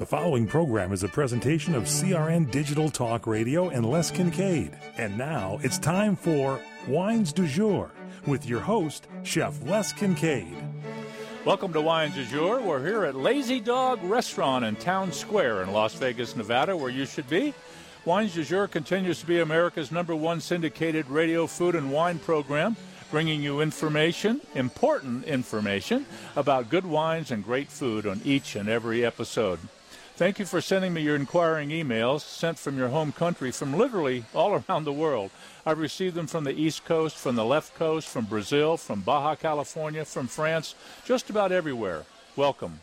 The following program is a presentation of CRN Digital Talk Radio and Les Kincaid. And now it's time for Wines du Jour with your host, Chef Les Kincaid. Welcome to Wines du Jour. We're here at Lazy Dog Restaurant in Town Square in Las Vegas, Nevada, where you should be. Wines du Jour continues to be America's #1 syndicated radio food and wine program, bringing you information, important information, about good wines and great food on each and every episode. Thank you for sending me your inquiring emails sent from your home country, from literally all around the world. I've received them from the East Coast, from the left coast, from Brazil, from Baja California, from France, just about everywhere. Welcome.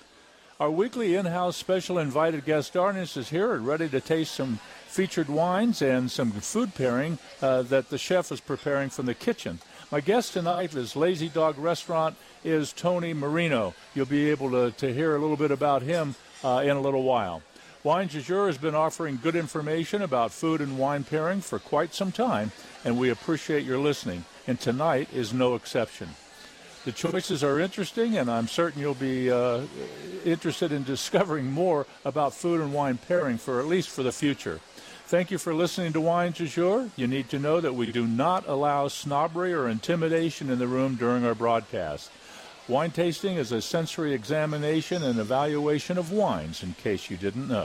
Our weekly in-house special invited guest artist is here and ready to taste some featured wines and some food pairing that the chef is preparing from the kitchen. My guest tonight is Lazy Dog Restaurant is Tony Marino. You'll be able to hear a little bit about him in a little while. Wines du Jour has been offering good information about food and wine pairing for quite some time, and we appreciate your listening, and tonight is no exception. The choices are interesting, and I'm certain you'll be interested in discovering more about food and wine pairing, for at least for the future. Thank you for listening to Wines du Jour. You need to know that we do not allow snobbery or intimidation in the room during our broadcast. Wine tasting is a sensory examination and evaluation of wines, in case you didn't know.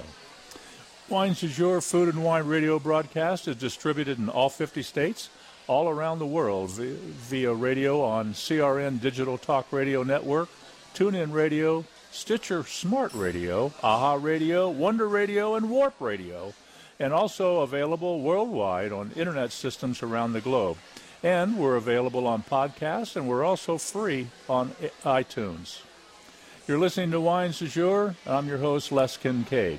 Wines du Jour food and wine radio broadcast is distributed in all 50 states, all around the world, via radio on CRN Digital Talk Radio Network, TuneIn Radio, Stitcher Smart Radio, AHA Radio, Wonder Radio, and Warp Radio, and also available worldwide on internet systems around the globe. And we're available on podcasts, and we're also free on iTunes. You're listening to Wines du Jour. I'm your host, Les Kincaid.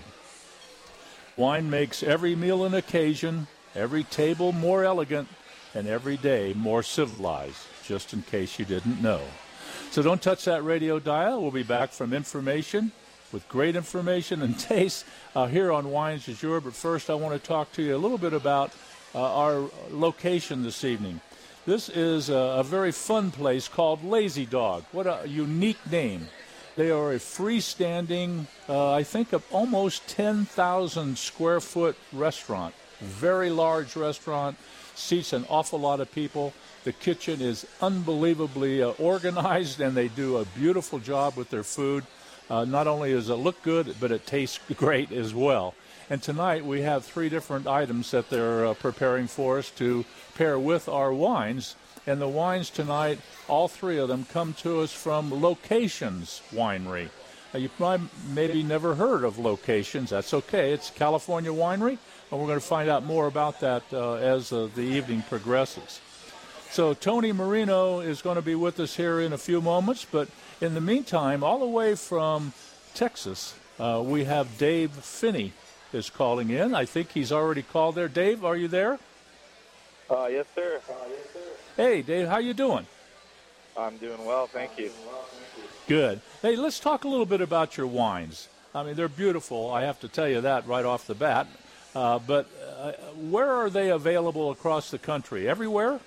Wine makes every meal an occasion, every table more elegant, and every day more civilized, just in case you didn't know. So don't touch that radio dial. We'll be back from information, with great information and taste here on Wines du Jour. But first, I want to talk to you a little bit about our location this evening. This is a very fun place called Lazy Dog. What a unique name. They are a freestanding, I think, of almost 10,000 square foot restaurant. Very large restaurant, seats an awful lot of people. The kitchen is unbelievably organized, and they do a beautiful job with their food. Not only does it look good, but it tastes great as well. And tonight we have 3 different items that they're preparing for us to pair with our wines. And the wines tonight, all 3 of them, come to us from Locations Winery. You probably maybe never heard of Locations. That's okay. It's a California winery, and we're going to find out more about that as the evening progresses. So Tony Marino is going to be with us here in a few moments, but in the meantime, all the way from Texas, we have Dave Finney is calling in. I think he's already called there. Dave, are you there? Yes, sir. Hey, Dave, how you doing? I'm doing well, thank you. Good. Hey, let's talk a little bit about your wines. I mean, they're beautiful. I have to tell you that right off the bat. But where are they available across the country? Everywhere?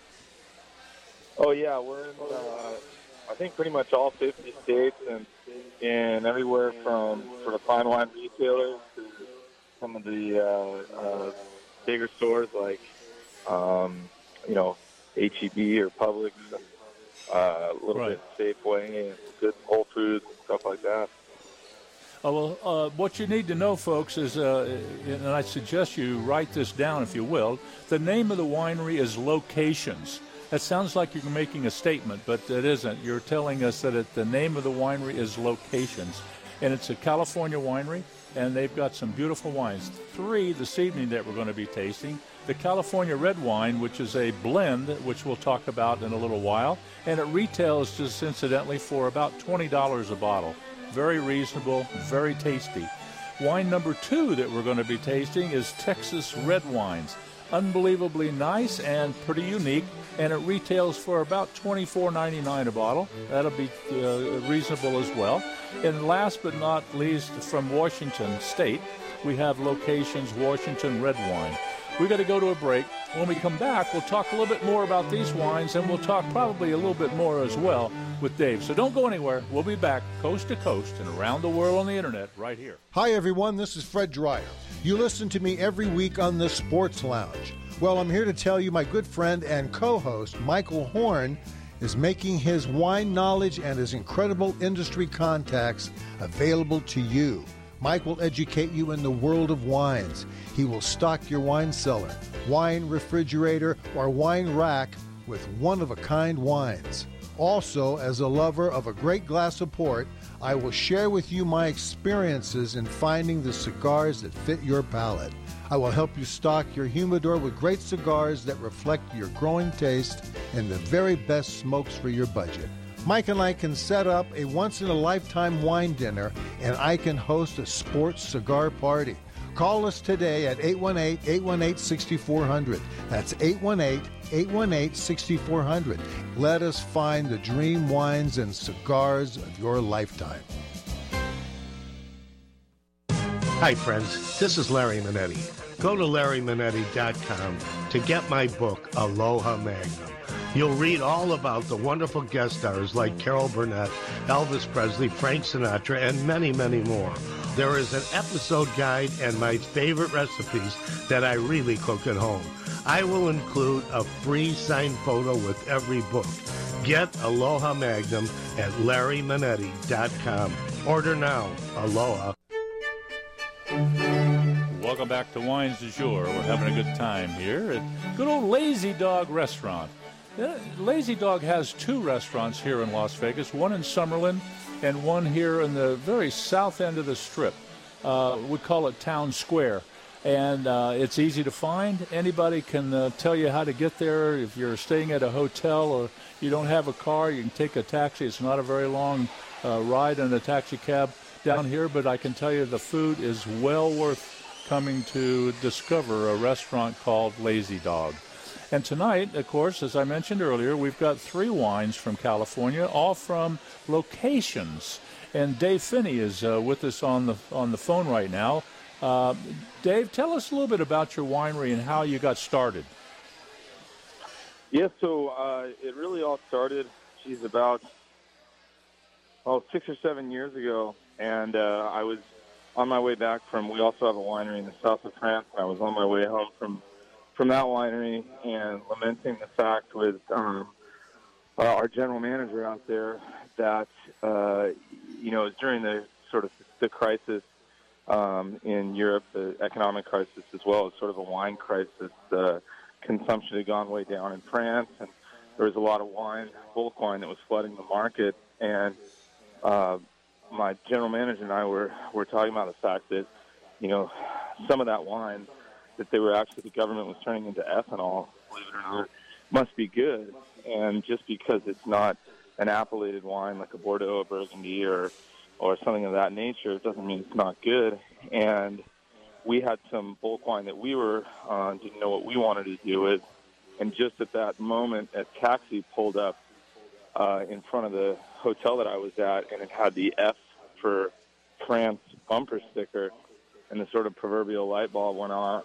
Oh, yeah, we're in, I think, pretty much all 50 states and everywhere from sort of fine wine retailers to some of the bigger stores like, H-E-B or Publix, a little bit Safeway and good Whole Foods and stuff like that. What you need to know, folks, is, and I suggest you write this down if you will, the name of the winery is Locations. That sounds like you're making a statement, but it isn't. You're telling us that the name of the winery is Locations. And it's a California winery, and they've got some beautiful wines. 3 this evening that we're going to be tasting. The California Red Wine, which is a blend, which we'll talk about in a little while. And it retails, just incidentally, for about $20 a bottle. Very reasonable, very tasty. Wine number 2 that we're going to be tasting is Texas Red Wines. Unbelievably nice and pretty unique, and it retails for about $24.99 a bottle. That'll be reasonable as well. And last but not least, from Washington State, we have Locations Washington Red Wine. We got to go to a break. When we come back, we'll talk a little bit more about these wines, and we'll talk probably a little bit more as well with Dave. So don't go anywhere. We'll be back coast to coast and around the world on the internet right here. Hi, everyone. This is Fred Dreyer. You listen to me every week on the Sports Lounge. Well, I'm here to tell you my good friend and co-host, Michael Horn, is making his wine knowledge and his incredible industry contacts available to you. Mike will educate you in the world of wines. He will stock your wine cellar, wine refrigerator, or wine rack with one-of-a-kind wines. Also, as a lover of a great glass of port, I will share with you my experiences in finding the cigars that fit your palate. I will help you stock your humidor with great cigars that reflect your growing taste and the very best smokes for your budget. Mike and I can set up a once-in-a-lifetime wine dinner, and I can host a sports cigar party. Call us today at 818-818-6400. That's 818-818-6400. Let us find the dream wines and cigars of your lifetime. Hi, friends. This is Larry Manetti. Go to LarryManetti.com to get my book, Aloha Magnum. You'll read all about the wonderful guest stars like Carol Burnett, Elvis Presley, Frank Sinatra, and many, many more. There is an episode guide and my favorite recipes that I really cook at home. I will include a free signed photo with every book. Get Aloha Magnum at LarryManetti.com. Order now. Aloha. Welcome back to Wines du Jour. We're having a good time here at good old Lazy Dog Restaurant. Lazy Dog has two restaurants here in Las Vegas, one in Summerlin and one here in the very south end of the Strip. We call it Town Square. And it's easy to find. Anybody can tell you how to get there. If you're staying at a hotel or you don't have a car, you can take a taxi. It's not a very long ride in a taxi cab down here, but I can tell you the food is well worth coming to discover a restaurant called Lazy Dog. And tonight, of course, as I mentioned earlier, we've got three wines from California, all from locations. And Dave Finney is with us on the phone right now. Dave, tell us a little bit about your winery and how you got started. Yeah, so it really all started, about 6 or 7 years ago. And I was on my way back we also have a winery in the south of France. I was on my way home from that winery and lamenting the fact with our general manager out there that, during the sort of the crisis in Europe, the economic crisis as well as sort of a wine crisis, consumption had gone way down in France, and there was a lot of wine, bulk wine, that was flooding the market. And my general manager and I were talking about the fact that, some of that wine that the government was turning into ethanol, believe it or not, must be good. And just because it's not an appellated wine like a Bordeaux, a Burgundy, or something of that nature, it doesn't mean it's not good. And we had some bulk wine that we didn't know what we wanted to do with. And just at that moment, a taxi pulled up in front of the hotel that I was at, and it had the F for France bumper sticker, and the sort of proverbial light bulb went off,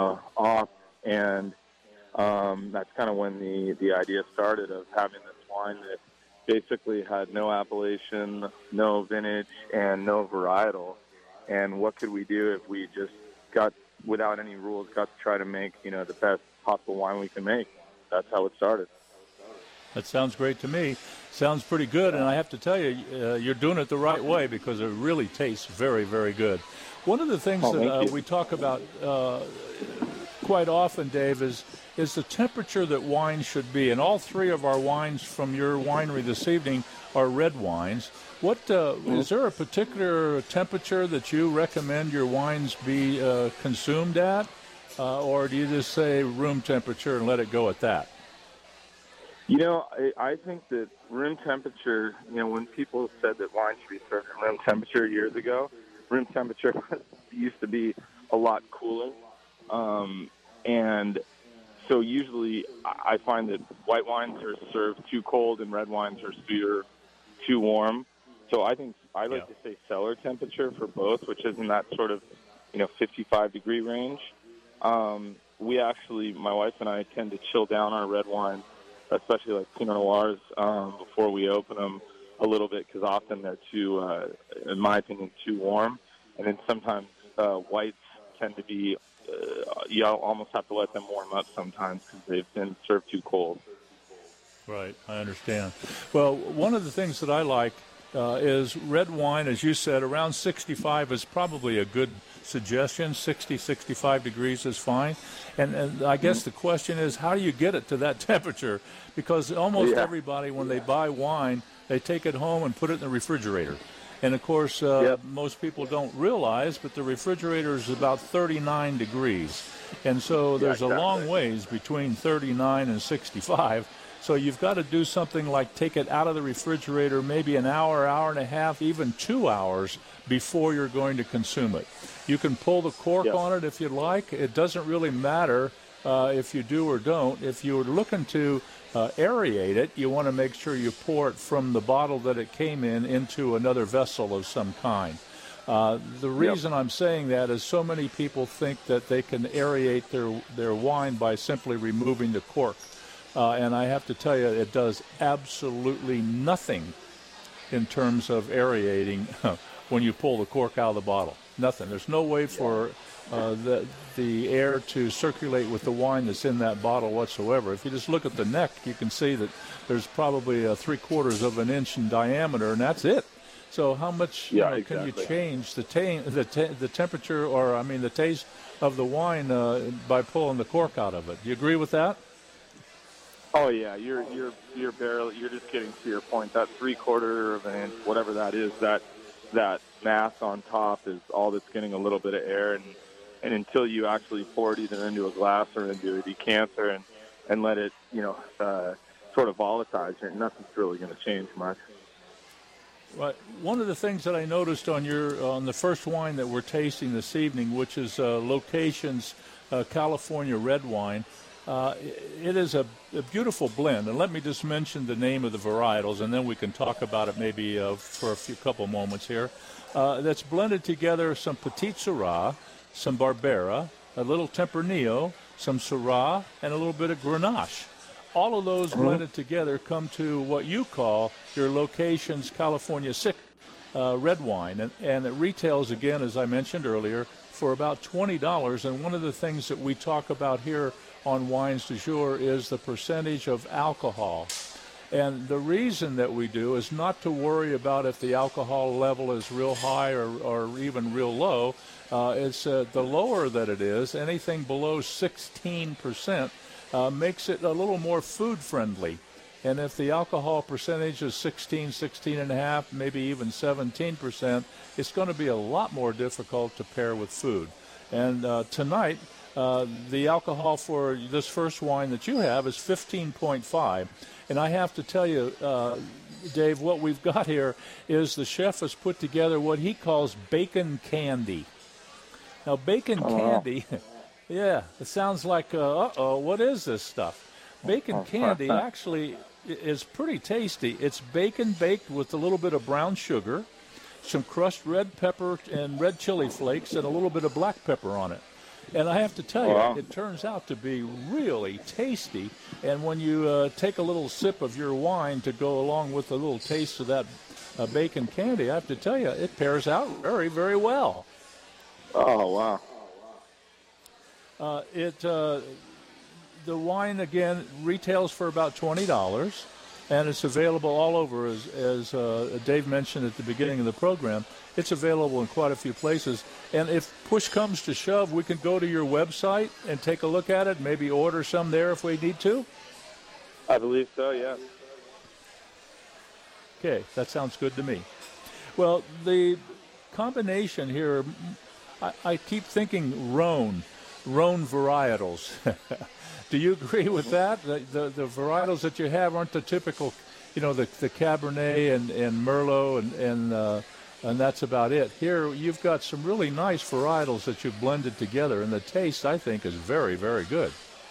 and that's kind of when the idea started of having this wine that basically had no appellation, no vintage, and no varietal. And what could we do if we just got, without any rules, got to try to make, the best possible wine we can make? That's how it started. That sounds great to me. Sounds pretty good, and I have to tell you, you're doing it the right way because it really tastes very, very good. One of the things that we talk about quite often, Dave, is the temperature that wine should be. And all three of our wines from your winery this evening are red wines. Is there a particular temperature that you recommend your wines be consumed at, or do you just say room temperature and let it go at that? I think that room temperature, when people said that wine should be served at room temperature years ago, room temperature used to be a lot cooler. And so usually I find that white wines are served too cold and red wines are served too warm. So I think I like to say cellar temperature for both, which is in that sort of, 55-degree range. we actually, my wife and I, tend to chill down our red wine, especially like Pinot Noirs, before we open them a little bit, because often they're too, in my opinion, too warm. And then sometimes whites tend to be, you almost have to let them warm up sometimes because they've been served too cold. Right, I understand. Well, one of the things that I like is red wine, as you said, around 65 is probably a good suggestion. 60, 65 degrees is fine. And I guess the question is, how do you get it to that temperature? Because almost everybody, when they buy wine, they take it home and put it in the refrigerator. And, of course, most people don't realize, but the refrigerator is about 39 degrees. And so there's a long ways between 39 and 65. So you've got to do something like take it out of the refrigerator maybe an hour, hour and a half, even 2 hours before you're going to consume it. You can pull the cork on it if you'd like. It doesn't really matter if you do or don't. If you're looking to aerate it, you want to make sure you pour it from the bottle that it came in into another vessel of some kind. The reason I'm saying that is so many people think that they can aerate their wine by simply removing the cork. And I have to tell you, it does absolutely nothing in terms of aerating when you pull the cork out of the bottle. Nothing. There's no way for the air to circulate with the wine that's in that bottle whatsoever. If you just look at the neck, you can see that there's probably 3/4 of an inch in diameter, and that's it. So how much can you change the temperature, or I mean the taste of the wine by pulling the cork out of it? Do you agree with that? Oh yeah, you're just getting to your point. That 3/4 of an inch, whatever that is, that mass on top is all that's getting a little bit of air, and until you actually pour it either into a glass or into a decanter and let it, sort of volatilize, nothing's really going to change much. Right. One of the things that I noticed on the first wine that we're tasting this evening, which is Locations California Red Wine. It is a beautiful blend, and let me just mention the name of the varietals, and then we can talk about it maybe for a couple moments here. That's blended together some Petit Syrah, some Barbera, a little Tempranillo, some Syrah, and a little bit of Grenache. All of those blended together come to what you call your Locations California Sick red wine, and it retails, again, as I mentioned earlier, for about $20. And one of the things that we talk about here on Wines du Jour is the percentage of alcohol. And the reason that we do is not to worry about if the alcohol level is real high or even real low. It's the lower that it is, anything below 16% makes it a little more food friendly. And if the alcohol percentage is 16.5, maybe even 17%, it's going to be a lot more difficult to pair with food. And tonight, the alcohol for this first wine that you have is 15.5. And I have to tell you, Dave, what we've got here is the chef has put together what he calls bacon candy. Now, bacon candy, it sounds like, what is this stuff? Bacon candy actually is pretty tasty. It's bacon baked with a little bit of brown sugar, some crushed red pepper and red chili flakes, and a little bit of black pepper on it. And I have to tell you, it turns out to be really tasty. And when you take a little sip of your wine to go along with a little taste of that bacon candy, I have to tell you, it pairs out very, very well. Oh, wow. The wine, again, retails for about $20, and it's available all over, as Dave mentioned at the beginning of the program. It's available in quite a few places. And if push comes to shove, we can go to your website and take a look at it, maybe order some there if we need to? I believe so, yeah. Okay, that sounds good to me. Well, the combination here, I keep thinking Rhone varietals. Do you agree with that? The varietals that you have aren't the typical, the Cabernet and Merlot and that's about it. Here you've got some really nice varietals that you've blended together, and the taste, I think, is very, very good.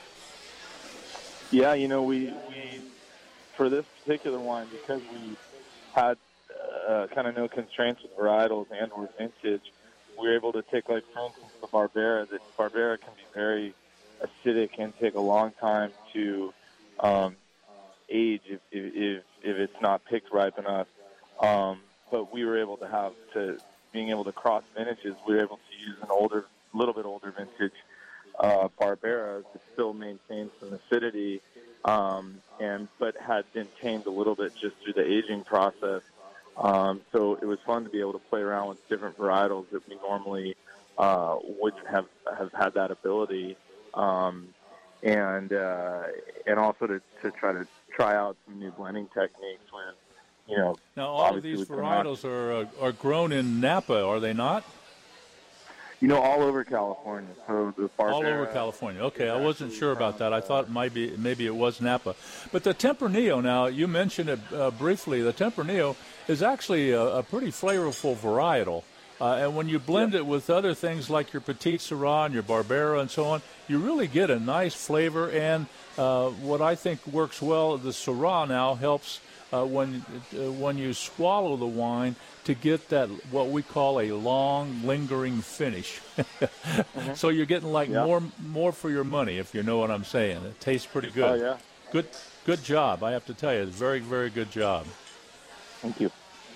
Yeah, we for this particular wine, because we had kind of no constraints with varietals and or vintage, we were able to take, like, for instance, the Barbera. That Barbera can be very acidic and take a long time to age if it's not picked ripe enough. But we were able to being able to cross vintages, we were able to use a little bit older vintage Barbera to still maintain some acidity, but had been tamed a little bit just through the aging process. So it was fun to be able to play around with different varietals that we normally wouldn't have had that ability, and also to try out some new blending techniques when, you know. Now, all of these varietals are grown in Napa, are they not? You know, all over California. So the Barbera, all over California. Okay, I wasn't sure about that. I thought maybe it was Napa. But the Tempranillo, now, you mentioned it briefly. The Tempranillo is actually a pretty flavorful varietal. And when you blend it with other things like your Petite Sirah and your Barbera and so on, you really get a nice flavor. And what I think works well, the Syrah now helps when you swallow the wine to get that what we call a long, lingering finish. So you're getting more for your money, if you know what I'm saying. It tastes pretty good. Oh, yeah. Good job, I have to tell you. It's very, very good job. Thank you.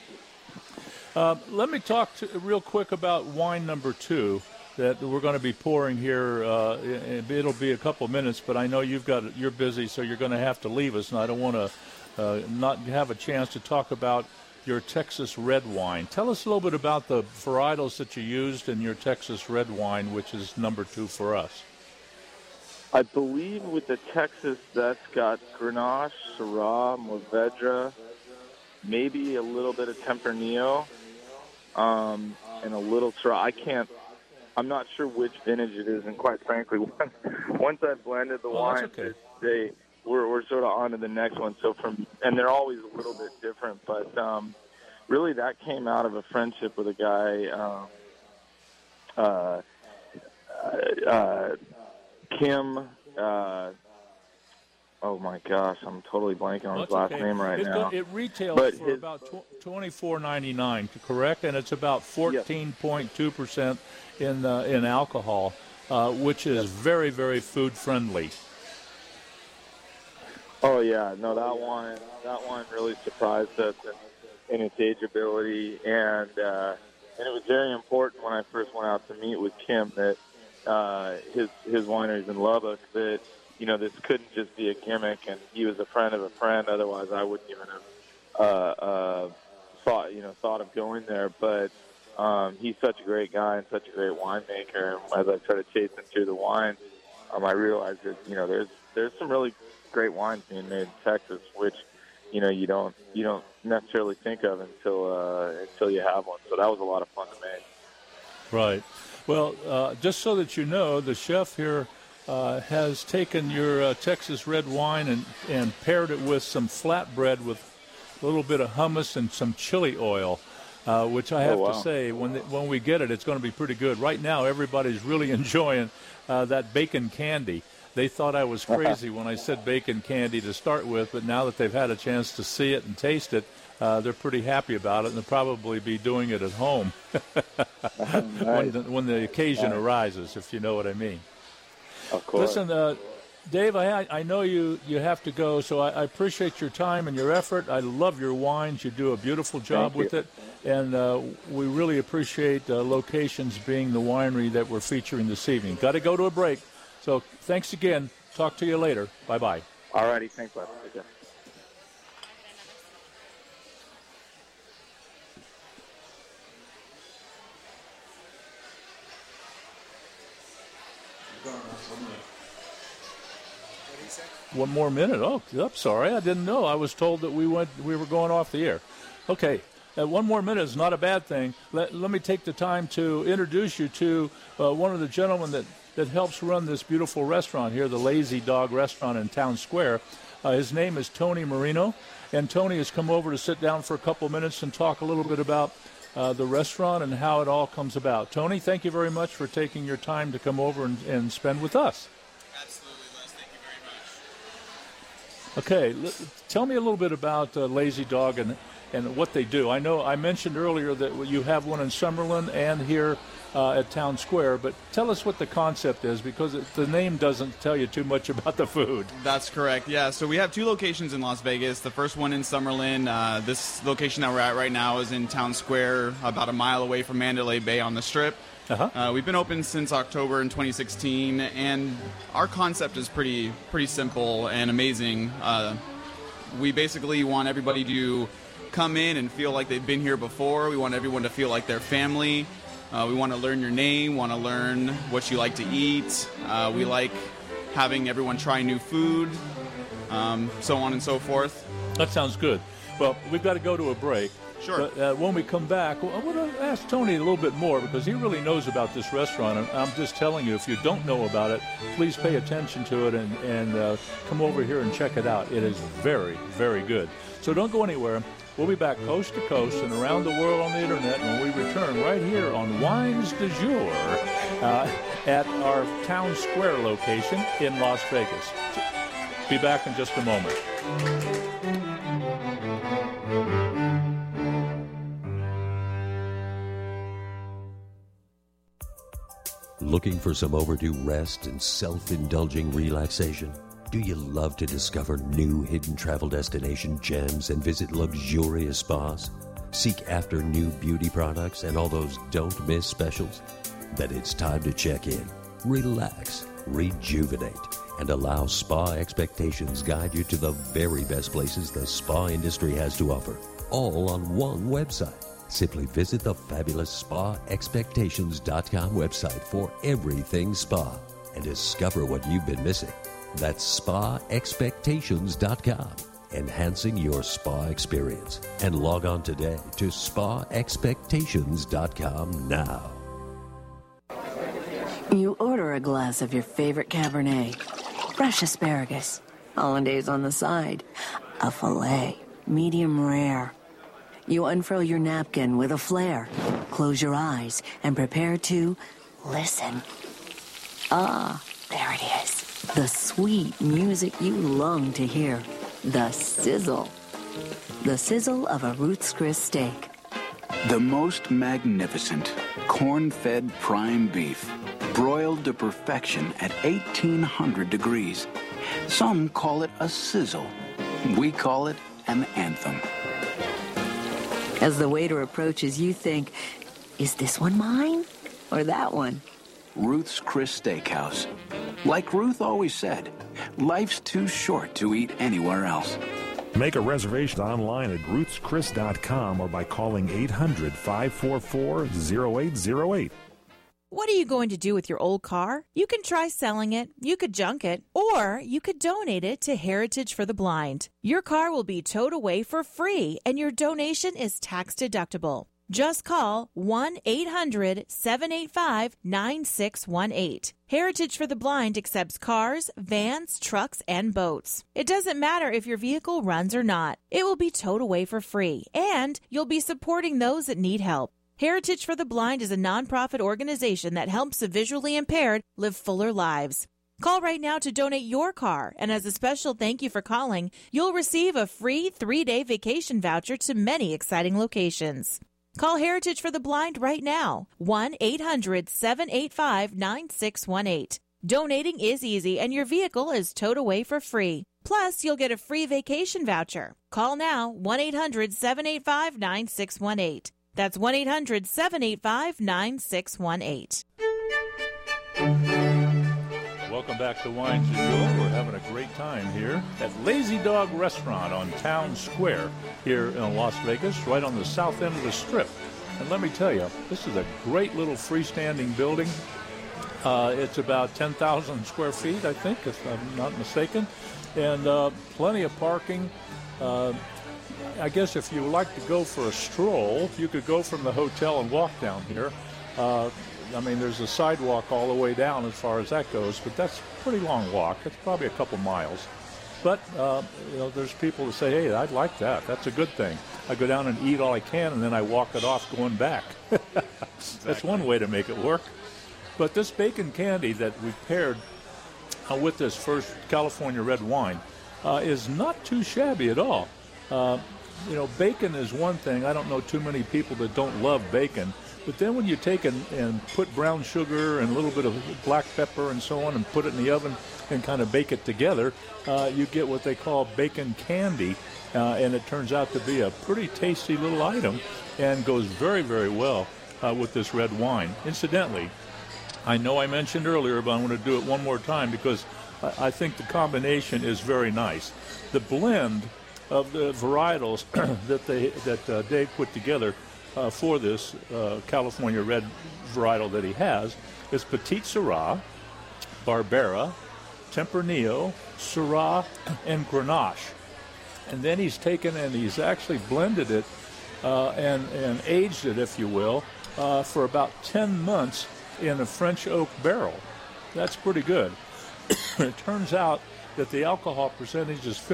Let me talk real quick about wine number 2 that we're going to be pouring here. It'll be a couple minutes, but I know you're busy, so you're going to have to leave us, and I don't want to not have a chance to talk about your Texas red wine. Tell us a little bit about the varietals that you used in your Texas red wine, which is number 2 for us. I believe with the Texas, that's got Grenache, Syrah, Mourvedre, maybe a little bit of Tempranillo, and a little Syrah. I'm not sure which vintage it is, and quite frankly, once I blended the wine, okay. We're sort of on to the next one. And they're always a little bit different, but really that came out of a friendship with a guy, Kim. Oh my gosh, I'm totally blanking on his last name right now. It retails for about $24.99, correct? And it's about 14.2% in alcohol, which is very, very food friendly. Oh yeah, no, that wine really surprised us in its ageability, and it was very important when I first went out to meet with Kim that his winery's in Lubbock, that this couldn't just be a gimmick, and he was a friend of a friend. Otherwise, I wouldn't even have thought of going there. But he's such a great guy and such a great winemaker. And as I started chasing through the wines, I realized that there's some really great wines being made in Texas, which you don't necessarily think of until you have one. So that was a lot of fun to make. Right. Well, just so that you know, the chef here has taken your Texas red wine and paired it with some flatbread with a little bit of hummus and some chili oil, which I have to say, when we get it, it's going to be pretty good. Right now, everybody's really enjoying that bacon candy. They thought I was crazy when I said bacon candy to start with, but now that they've had a chance to see it and taste it, they're pretty happy about it, and they'll probably be doing it at home when the occasion arises, if you know what I mean. Of course. Listen, Dave, I know you have to go, so I appreciate your time and your effort. I love your wines. You do a beautiful job with it, and we really appreciate Locations being the winery that we're featuring this evening. Got to go to a break. So thanks again. Talk to you later. Bye-bye. All righty. Thanks, Les. Take care. One more minute. Oh, I'm sorry. I didn't know. I was told that we were going off the air. Okay. One more minute is not a bad thing. Let me take the time to introduce you to one of the gentlemen that helps run this beautiful restaurant here, the Lazy Dog Restaurant in Town Square. His name is Tony Marino, and Tony has come over to sit down for a couple minutes and talk a little bit about the restaurant and how it all comes about. Tony, thank you very much for taking your time to come over and spend with us. Absolutely, Les. Thank you very much. Okay, tell me a little bit about Lazy Dog and what they do. I know I mentioned earlier that you have one in Summerlin and here at Town Square, but tell us what the concept is, because the name doesn't tell you too much about the food. That's correct, yeah. So we have 2 locations in Las Vegas. The first one in Summerlin. This location that we're at right now is in Town Square, about a mile away from Mandalay Bay on the Strip. We've been open since October in 2016, and our concept is pretty simple and amazing. We basically want everybody to come in and feel like they've been here before. We want everyone to feel like they're family. We want to learn your name, want to learn what you like to eat. We like having everyone try new food, so on and so forth. That sounds good. Well, we've got to go to a break. Sure. But when we come back, I want to ask Tony a little bit more, because he really knows about this restaurant. And I'm just telling you, if you don't know about it, please pay attention to it and come over here and check it out. It is very, very good. So don't go anywhere. We'll be back coast to coast and around the world on the internet when we return right here on Wines du Jour at our Town Square location in Las Vegas. Be back in just a moment. Looking for some overdue rest and self-indulging relaxation? Do you love to discover new hidden travel destination gems and visit luxurious spas? Seek after new beauty products and all those don't miss specials? Then it's time to check in, relax, rejuvenate, and allow Spa Expectations guide you to the very best places the spa industry has to offer, all on one website. Simply visit the fabulous SpaExpectations.com website for everything spa and discover what you've been missing. That's SpaExpectations.com, enhancing your spa experience. And log on today to SpaExpectations.com now. You order a glass of your favorite Cabernet, fresh asparagus, hollandaise on the side, a filet, medium rare. You unfurl your napkin with a flair, close your eyes, and prepare to listen. Ah, there it is. The sweet music you long to hear. The sizzle. The sizzle of a Ruth's Chris steak. The most magnificent corn-fed prime beef, broiled to perfection at 1,800 degrees. Some call it a sizzle. We call it an anthem. As the waiter approaches, you think, is this one mine or that one? Ruth's Chris Steakhouse. Like Ruth always said, life's too short to eat anywhere else. Make a reservation online at ruthschris.com or by calling 800-544-0808. What are you going to do with your old car? You can try selling it, you could junk it, or you could donate it to Heritage for the Blind. Your car will be towed away for free, and your donation is tax deductible. Just call 1-800-785-9618. Heritage for the Blind accepts cars, vans, trucks, and boats. It doesn't matter if your vehicle runs or not. It will be towed away for free, and you'll be supporting those that need help. Heritage for the Blind is a nonprofit organization that helps the visually impaired live fuller lives. Call right now to donate your car, and as a special thank you for calling, you'll receive a free 3-day vacation voucher to many exciting locations. Call Heritage for the Blind right now, 1-800-785-9618. Donating is easy, and your vehicle is towed away for free. Plus, you'll get a free vacation voucher. Call now, 1-800-785-9618. That's 1-800-785-9618. Welcome back to Wines du Jour. We're having a great time here at Lazy Dog Restaurant on Town Square here in Las Vegas, right on the south end of the Strip. And let me tell you, this is a great little freestanding building. It's about 10,000 square feet, I think, if I'm not mistaken, and plenty of parking. I guess if you would like to go for a stroll, you could go from the hotel and walk down here. I mean, there's a sidewalk all the way down as far as that goes, but that's a pretty long walk. It's probably a couple miles. But, there's people that say, hey, I'd like that. That's a good thing. I go down and eat all I can, and then I walk it off going back. That's one way to make it work. But this bacon candy that we paired with this first California red wine is not too shabby at all. bacon is one thing. I don't know too many people that don't love bacon. But then when you take and put brown sugar and a little bit of black pepper and so on and put it in the oven and kind of bake it together, you get what they call bacon candy. And it turns out to be a pretty tasty little item and goes very, very well with this red wine. Incidentally, I know I mentioned earlier, but I'm going to do it one more time because I think the combination is very nice. The blend of the varietals that Dave put together for this California red varietal that he has is Petite Syrah, Barbera, Tempranillo, Syrah, and Grenache. And then he's taken and he's actually blended it and aged it, if you will, for about 10 months in a French oak barrel. That's pretty good. It turns out that the alcohol percentage is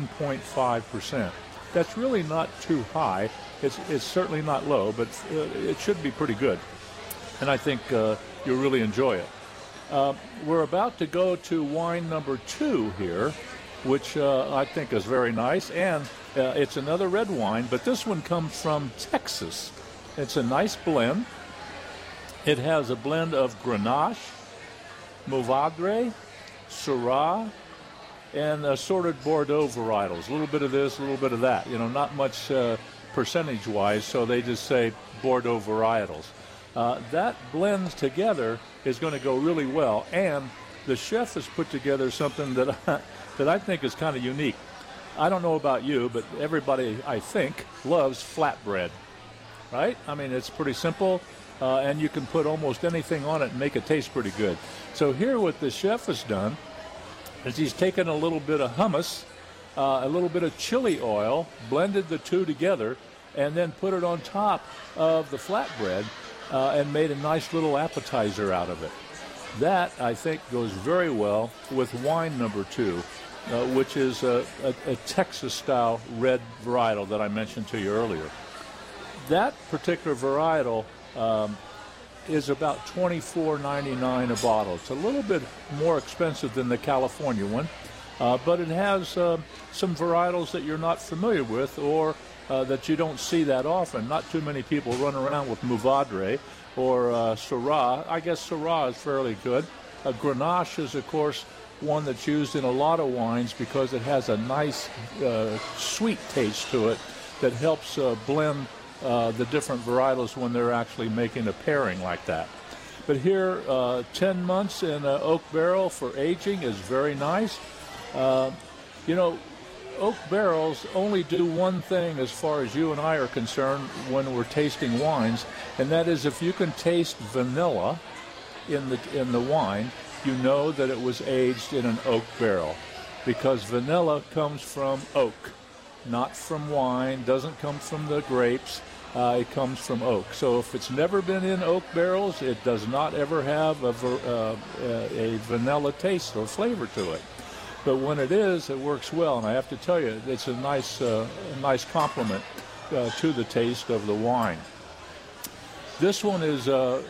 15.5%. That's really not too high. It's certainly not low, but it should be pretty good. And I think you'll really enjoy it. We're about to go to wine number 2 here, which I think is very nice. And it's another red wine, but this one comes from Texas. It's a nice blend. It has a blend of Grenache, Mourvedre, Syrah, and assorted Bordeaux varietals. A little bit of this, a little bit of that. Not much percentage-wise, so they just say Bordeaux varietals. That blends together is going to go really well, and the chef has put together something that I think is kind of unique. I don't know about you, but everybody, I think, loves flatbread, right? I mean, it's pretty simple, and you can put almost anything on it and make it taste pretty good. So here what the chef has done is he's taken a little bit of hummus, a little bit of chili oil, blended the two together, and then put it on top of the flatbread and made a nice little appetizer out of it. That, I think, goes very well with wine number 2, which is a Texas-style red varietal that I mentioned to you earlier. That particular varietal is about $24.99 a bottle. It's a little bit more expensive than the California one, but it has some varietals that you're not familiar with or that you don't see that often. Not too many people run around with Mourvedre or Syrah. I guess Syrah is fairly good. Grenache is, of course, one that's used in a lot of wines because it has a nice sweet taste to it that helps blend the different varietals when they're actually making a pairing like that. But here, 10 months in an oak barrel for aging is very nice. Oak barrels only do one thing as far as you and I are concerned when we're tasting wines, and that is if you can taste vanilla in the wine, you know that it was aged in an oak barrel, because vanilla comes from oak, not from wine, doesn't come from the grapes. It comes from oak. So if it's never been in oak barrels, it does not ever have a vanilla taste or flavor to it. But when it is, it works well, and I have to tell you, it's a nice complement to the taste of the wine. This one is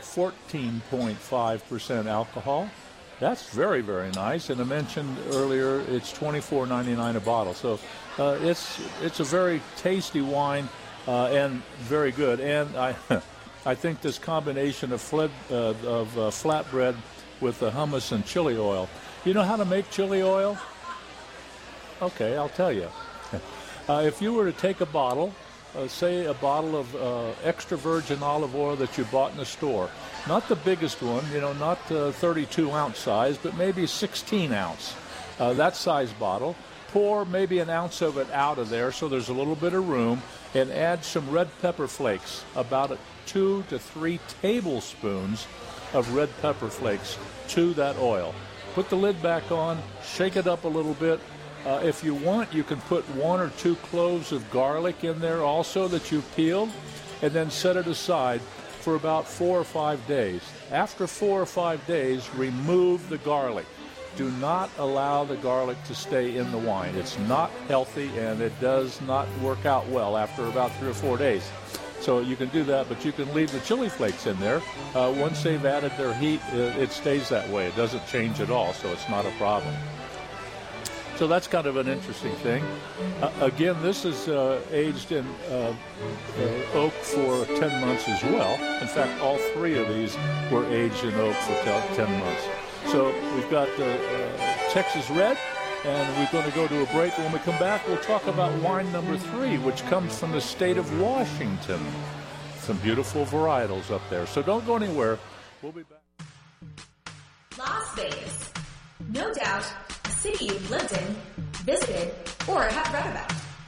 14.5% alcohol. That's very, very nice. And I mentioned earlier, it's $24.99 a bottle. So it's a very tasty wine and very good. And I think this combination of flatbread with the hummus and chili oil. You know how to make chili oil? Okay, I'll tell you. If you were to take a bottle, say a bottle of extra virgin olive oil that you bought in the store, not the biggest one, not 32-ounce size, but maybe 16-ounce, that size bottle, pour maybe an ounce of it out of there so there's a little bit of room, and add some red pepper flakes, about 2 to 3 tablespoons of red pepper flakes to that oil. Put the lid back on, shake it up a little bit. If you want, you can put 1 or 2 cloves of garlic in there also that you peeled, and then set it aside for about 4 or 5 days. After 4 or 5 days, remove the garlic. Do not allow the garlic to stay in the wine. It's not healthy, and it does not work out well after about 3 or 4 days. So you can do that, but you can leave the chili flakes in there. Once they've added their heat, it stays that way. It doesn't change at all, so it's not a problem. So So that's kind of an interesting thing. Again, this is aged in oak for 10 months as well. In fact, all three of these were aged in oak for 10 months. So we've got Texas Red, and we're going to go to a break. When we come back, we'll talk about wine number 3, which comes from the state of Washington. Some beautiful varietals up there. So don't go anywhere. We'll be back. Las Vegas. No doubt a city you've lived in, visited, or have read about.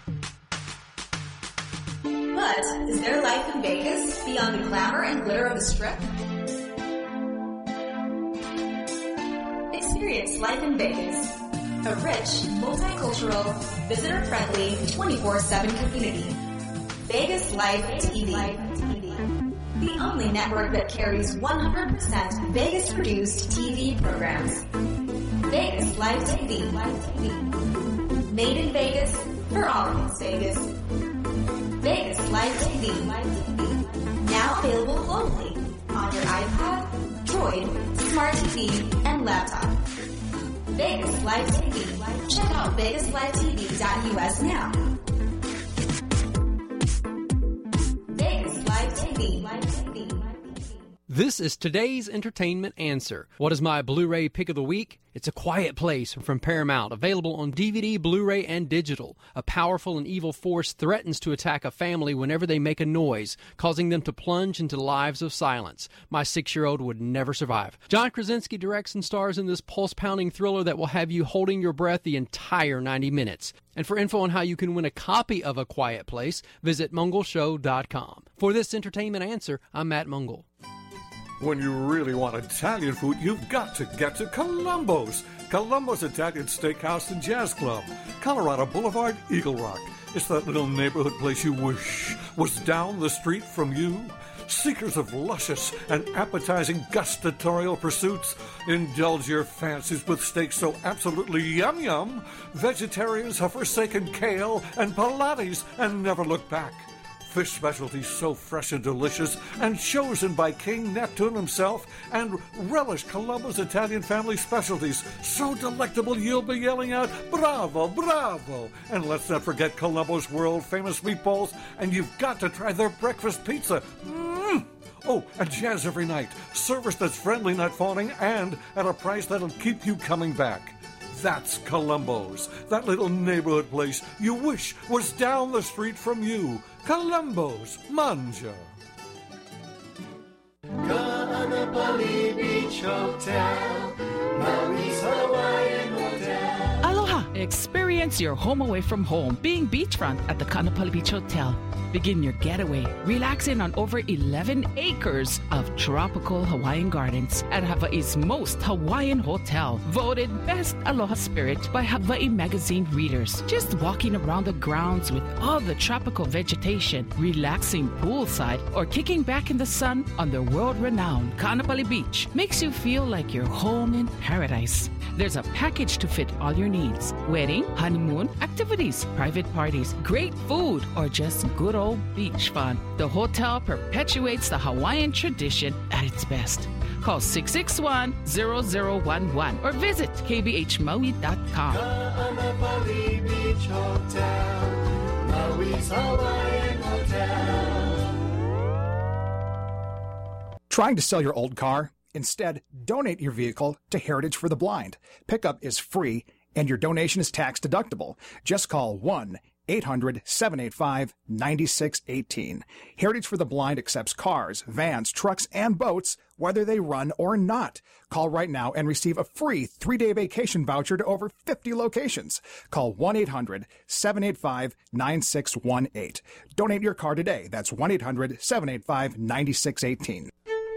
But is there life in Vegas beyond the glamour and glitter of the Strip? Experience life in Vegas. A rich, multicultural, visitor-friendly, 24/7 community. Vegas Live TV. The only network that carries 100% Vegas-produced TV programs. Vegas Live TV. Made in Vegas, for all things Vegas. Vegas Live TV. Now available globally on your iPad, Droid, Smart TV, and laptop. Vegas Live TV. Check out VegasLiveTV.us now. Vegas Live TV. This is today's entertainment answer. What is my Blu-ray pick of the week? It's A Quiet Place from Paramount, available on DVD, Blu-ray, and digital. A powerful and evil force threatens to attack a family whenever they make a noise, causing them to plunge into lives of silence. My 6-year-old would never survive. John Krasinski directs and stars in this pulse-pounding thriller that will have you holding your breath the entire 90 minutes. And for info on how you can win a copy of A Quiet Place, visit MungleShow.com. For this entertainment answer, I'm Matt Mungle. When you really want Italian food, you've got to get to Columbo's. Columbo's Italian Steakhouse and Jazz Club, Colorado Boulevard, Eagle Rock. It's that little neighborhood place you wish was down the street from you. Seekers of luscious and appetizing gustatorial pursuits, indulge your fancies with steaks so absolutely yum-yum. Vegetarians have forsaken kale and Pilates and never look back. Fish specialties so fresh and delicious and chosen by King Neptune himself, and relish Columbo's Italian family specialties so delectable you'll be yelling out, bravo, bravo! And let's not forget Columbo's world-famous meatballs, and you've got to try their breakfast pizza. Oh, and jazz every night. Service that's friendly, not fawning, and at a price that'll keep you coming back. That's Columbo's, that little neighborhood place you wish was down the street from you. Columbo's, Manja. Kaanapali Beach Hotel, Maui's Hawaiian Hotel. Aloha! Experience your home away from home, being beachfront at the Kaanapali Beach Hotel. Begin your getaway, relaxing on over 11 acres of tropical Hawaiian gardens at Hawaii's most Hawaiian hotel, voted Best Aloha Spirit by Hawaii Magazine readers. Just walking around the grounds with all the tropical vegetation, relaxing poolside, or kicking back in the sun on the world-renowned Kaanapali Beach makes you feel like you're home in paradise. There's a package to fit all your needs: wedding, honeymoon, activities, private parties, great food, or just good old beach fun. The hotel perpetuates the Hawaiian tradition at its best. Call 661-0011 or visit kbhmaui.com. Kaanapali Beach Hotel, Maui's Hawaiian Hotel. Trying to sell your old car? Instead, donate your vehicle to Heritage for the Blind. Pickup is free, and your donation is tax deductible. Just call 1-800-785-9618. Heritage for the Blind accepts cars, vans, trucks, and boats, whether they run or not. Call right now and receive a free 3-day vacation voucher to over 50 locations. Call 1-800-785-9618. Donate your car today. That's 1-800-785-9618.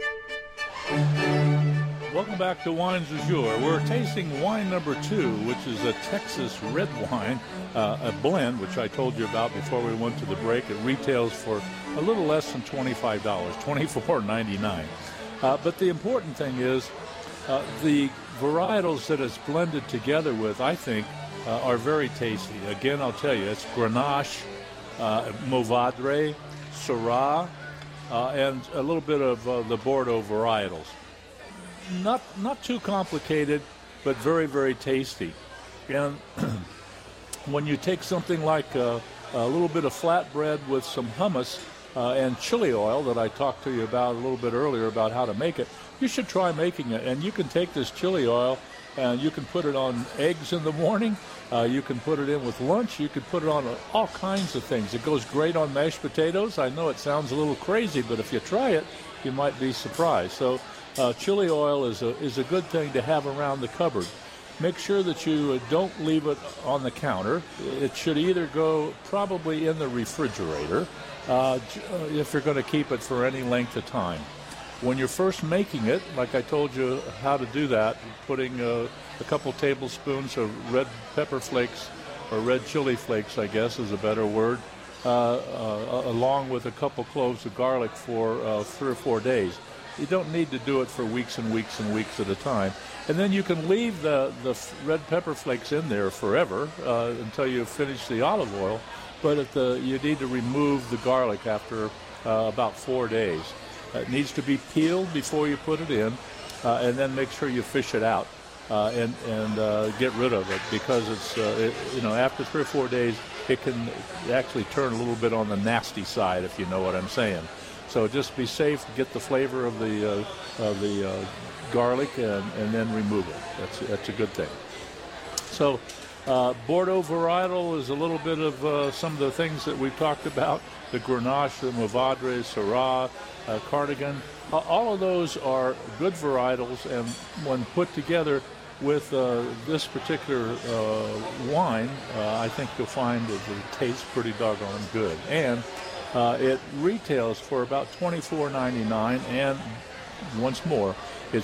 Welcome back to Wines du Jour. We're tasting wine number 2, which is a Texas red wine, a blend, which I told you about before we went to the break. It retails for a little less than $25, $24.99. But the important thing is the varietals that it's blended together with, I think, are very tasty. Again, I'll tell you, it's Grenache, Mourvedre, Syrah, and a little bit of the Bordeaux varietals. Not too complicated, but very, very tasty. And when you take something like a little bit of flatbread with some hummus and chili oil that I talked to you about a little bit earlier about how to make it, you should try making it. And you can take this chili oil and you can put it on eggs in the morning. You can put it in with lunch. You can put it on all kinds of things. It goes great on mashed potatoes. I know it sounds a little crazy, but if you try it, you might be surprised. So chili oil is a good thing to have around the cupboard. Make sure that you don't leave it on the counter. It should either go probably in the refrigerator if you're going to keep it for any length of time. When you're first making it, like I told you how to do that, putting a couple tablespoons of red pepper flakes, or red chili flakes, I guess is a better word, along with a couple cloves of garlic for 3 or 4 days. You don't need to do it for weeks and weeks and weeks at a time. And then you can leave the red pepper flakes in there forever until you finish the olive oil. But you need to remove the garlic after about 4 days. It needs to be peeled before you put it in, and then make sure you fish it out and get rid of it, because after 3 or 4 days it can actually turn a little bit on the nasty side, if you know what I'm saying. So just be safe, get the flavor of the garlic, and then remove it. That's a good thing. So Bordeaux varietal is a little bit of some of the things that we've talked about. The Grenache, the Mourvedre, Syrah, Cardigan. All of those are good varietals, and when put together with this particular wine, I think you'll find that it tastes pretty doggone good. And it retails for about $24.99, and once more, it's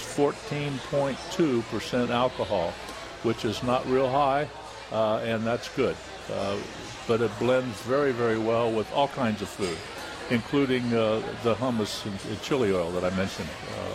14.2% alcohol, which is not real high, and that's good. But it blends very, very well with all kinds of food, including the hummus and chili oil that I mentioned.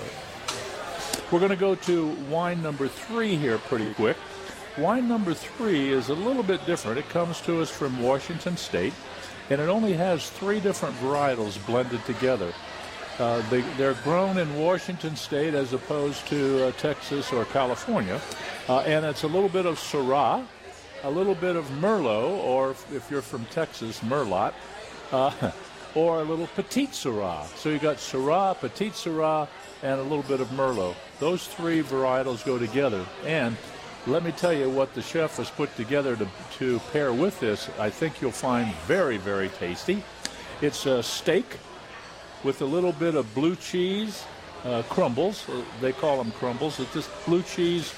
We're going to go to wine number 3 here pretty quick. Wine number 3 is a little bit different. It comes to us from Washington State, and it only has 3 different varietals blended together. They're grown in Washington State as opposed to Texas or California, and it's a little bit of Syrah, a little bit of Merlot, or if you're from Texas, Merlot, or a little Petite Syrah. So you got Syrah, Petite Syrah, and a little bit of Merlot. Those 3 varietals go together, and let me tell you what the chef has put together to pair with this. I think you'll find very, very tasty. It's a steak with a little bit of blue cheese, crumbles. They call them crumbles. It's just blue cheese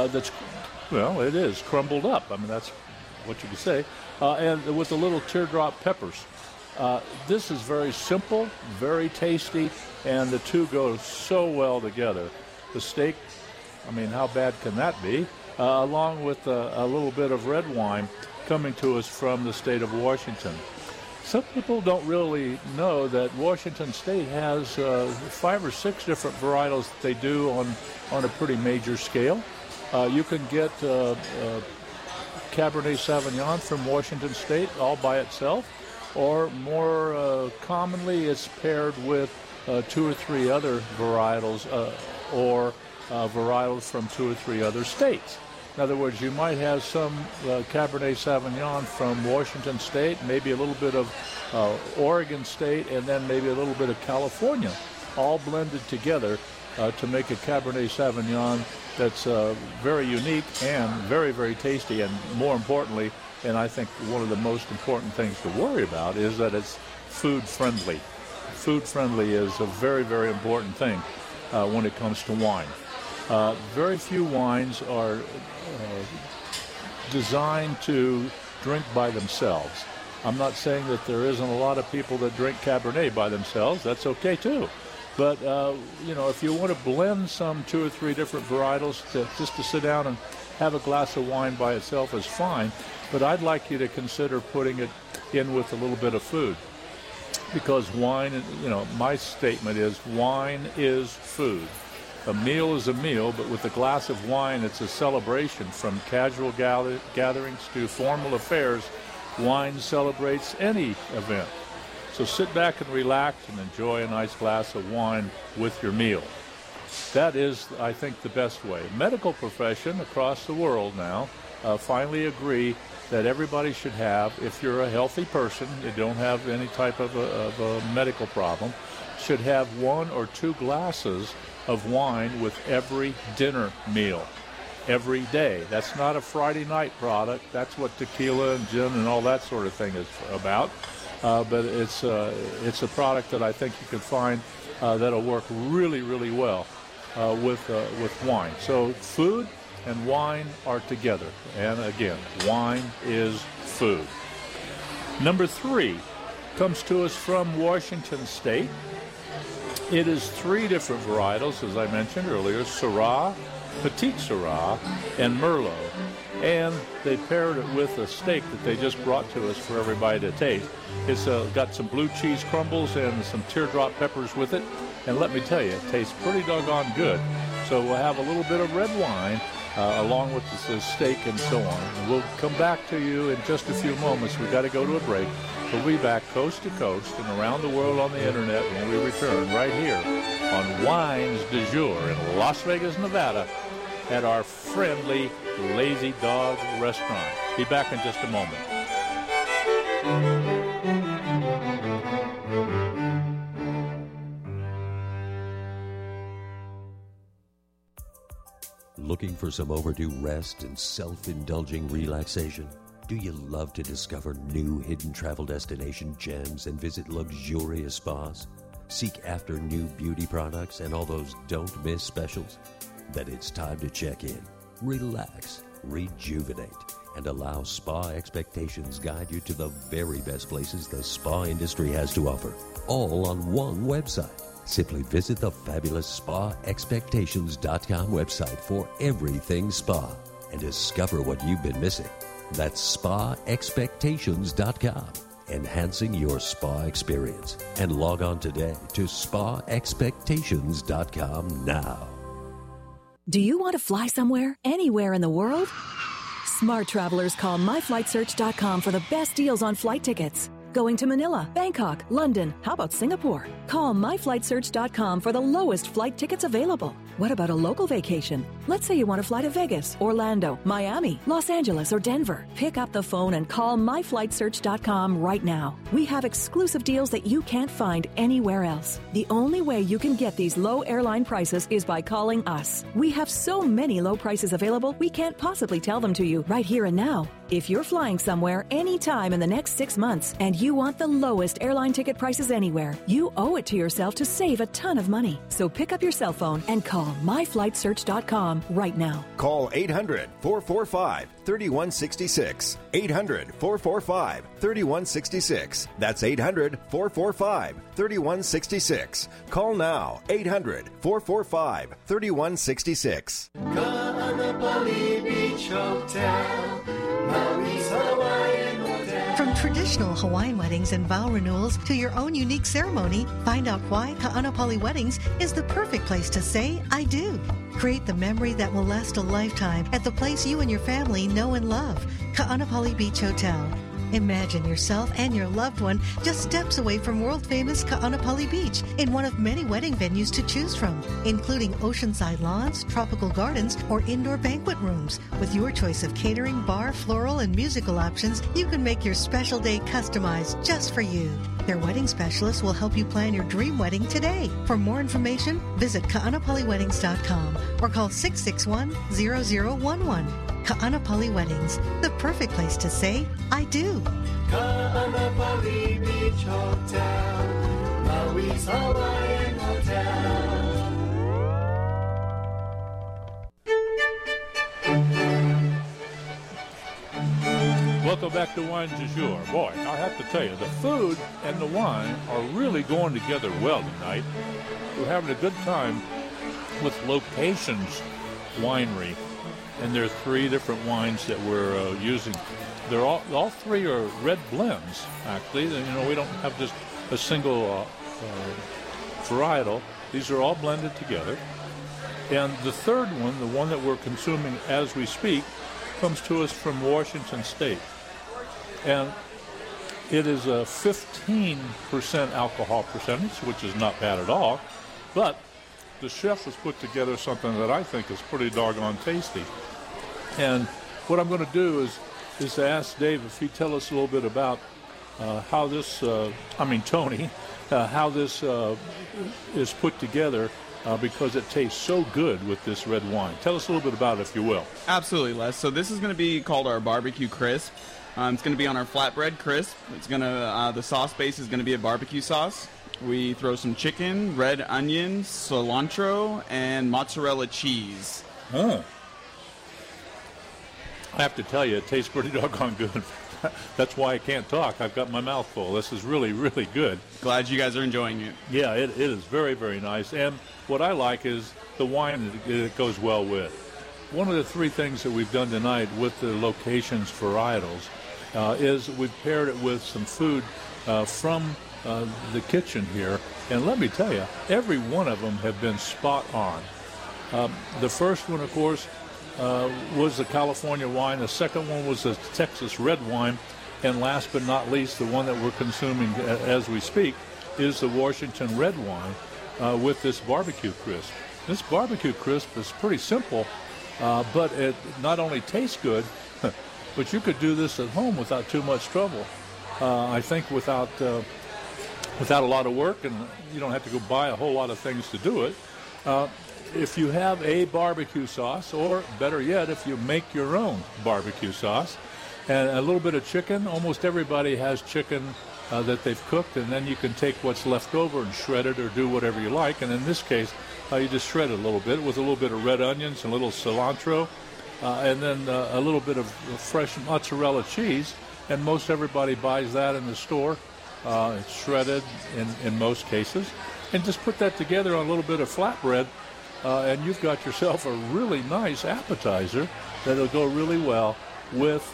it is crumbled up. I mean, that's what you could say. And with a little teardrop peppers. This is very simple, very tasty, and the two go so well together. The steak, I mean, how bad can that be? Along with a little bit of red wine coming to us from the state of Washington. Some people don't really know that Washington State has 5 or 6 different varietals that they do on a pretty major scale. You can get Cabernet Sauvignon from Washington State all by itself, or more commonly it's paired with 2 or 3 other varietals or varietals from 2 or 3 other states. In other words, you might have some Cabernet Sauvignon from Washington State, maybe a little bit of Oregon State, and then maybe a little bit of California, all blended together to make a Cabernet Sauvignon that's very unique and very, very tasty. And more importantly, and I think one of the most important things to worry about, is that it's food friendly. Food friendly is a very, very important thing when it comes to wine. Very few wines are designed to drink by themselves. I'm not saying that there isn't a lot of people that drink Cabernet by themselves. That's okay too. But, if you want to blend some 2 or 3 different varietals just to sit down and have a glass of wine by itself is fine. But I'd like you to consider putting it in with a little bit of food. Because wine, my statement is wine is food. A meal is a meal, but with a glass of wine, it's a celebration. From casual gatherings to formal affairs, wine celebrates any event. So sit back and relax and enjoy a nice glass of wine with your meal. That is, I think, the best way. Medical profession across the world now finally agree that everybody should have, if you're a healthy person, you don't have any type of a medical problem, should have 1 or 2 glasses of wine with every dinner meal, every day. That's not a Friday night product. That's what tequila and gin and all that sort of thing is about. But it's a product that I think you can find that'll work really, really well with wine. So food and wine are together. And again, wine is food. Number 3 comes to us from Washington State. It is 3 different varietals, as I mentioned earlier, Syrah, Petite Syrah, and Merlot. And they paired it with a steak that they just brought to us for everybody to taste. It's got some blue cheese crumbles and some teardrop peppers with it. And let me tell you, it tastes pretty doggone good. So we'll have a little bit of red wine along with the steak and so on. And we'll come back to you in just a few moments. We've got to go to a break. We'll be back coast to coast and around the world on the internet when we return right here on Wines du Jour in Las Vegas, Nevada at our friendly Lazy Dog restaurant. Be back in just a moment. Looking for some overdue rest and self-indulging relaxation? Do you love to discover new hidden travel destination gems and visit luxurious spas? Seek after new beauty products and all those don't miss specials? Then it's time to check in, relax, rejuvenate, and allow Spa Expectations guide you to the very best places the spa industry has to offer, all on one website. Simply visit the fabulous SpaExpectations.com website for everything spa and discover what you've been missing. That's SpaExpectations.com, enhancing your spa experience. And log on today to SpaExpectations.com now. Do you want to fly somewhere, anywhere in the world? Smart travelers call myflightsearch.com for the best deals on flight tickets. Going to Manila, Bangkok, London, how about Singapore? Call myflightsearch.com for the lowest flight tickets available. What about a local vacation? Let's say you want to fly to Vegas, Orlando, Miami, Los Angeles, or Denver. Pick up the phone and call myflightsearch.com right now. We have exclusive deals that you can't find anywhere else. The only way you can get these low airline prices is by calling us. We have so many low prices available, we can't possibly tell them to you right here and now. If you're flying somewhere anytime in the next 6 months and you want the lowest airline ticket prices anywhere, you owe it to yourself to save a ton of money. So pick up your cell phone and call myflightsearch.com right now. Call 800-445-3166. 800-445-3166. That's 800-445-3166. Call now. 800-445-3166. Ka'anapali Beach Hotel, Maui's Hawaiian Hotel. From traditional Hawaiian weddings and vow renewals to your own unique ceremony, find out why Ka'anapali Weddings is the perfect place to say, I do. Create the memory that will last a lifetime at the place you and your family know and love, Ka'anapali Beach Hotel. Imagine yourself and your loved one just steps away from world-famous Ka'anapali Beach in one of many wedding venues to choose from, including oceanside lawns, tropical gardens, or indoor banquet rooms. With your choice of catering, bar, floral, and musical options, you can make your special day customized just for you. Their wedding specialist will help you plan your dream wedding today. For more information, visit ka'anapaliweddings.com or call 661-0011. Ka'anapali Weddings, the perfect place to say, I do. Ka'anapali Beach Hotel, Maui's Hawaiian Hotel. Welcome back to Wines du Jour. Boy, I have to tell you, the food and the wine are really going together well tonight. We're having a good time with Locations Winery, and there are 3 different wines that we're using. They're all 3 are red blends, actually. You know, we don't have just a single varietal. These are all blended together. And the third one, the one that we're consuming as we speak, comes to us from Washington State. And it is a 15% alcohol percentage, which is not bad at all. But the chef has put together something that I think is pretty doggone tasty. And what I'm going to do is to ask Dave if he'd tell us a little bit about how this, Tony, how this is put together because it tastes so good with this red wine. Tell us a little bit about it, if you will. Absolutely, Les. So this is going to be called our barbecue crisp. It's going to be on our flatbread crisp. It's going to the sauce base is going to be a barbecue sauce. We throw some chicken, red onions, cilantro, and mozzarella cheese. Oh. I have to tell you, it tastes pretty doggone good. That's why I can't talk. I've got my mouth full. This is really, really good. Glad you guys are enjoying it. Yeah, it is very, very nice. And what I like is the wine that it goes well with. One of the three things that we've done tonight with the locations varietals is we've paired it with some food from the kitchen here. And let me tell you, every one of them have been spot on. The first one, of course, was the California wine. The second one was the Texas red wine. And last but not least, the one that we're consuming as we speak is the Washington red wine with this barbecue crisp. This barbecue crisp is pretty simple, but it not only tastes good, but you could do this at home without too much trouble. I think without a lot of work, and you don't have to go buy a whole lot of things to do it. If you have a barbecue sauce, or better yet, if you make your own barbecue sauce, and a little bit of chicken, almost everybody has chicken that they've cooked, and then you can take what's left over and shred it or do whatever you like. And in this case, you just shred it a little bit with a little bit of red onions and a little cilantro, and then a little bit of fresh mozzarella cheese. And most everybody buys that in the store. It's shredded in most cases. And just put that together on a little bit of flatbread, and you've got yourself a really nice appetizer that'll go really well with